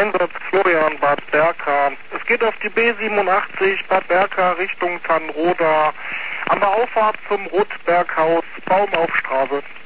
Einsatz Florian Bad Berka. Es geht auf die B87 Bad Berka Richtung Tannroda. An der Auffahrt zum Rotberghaus, Baumaufstraße.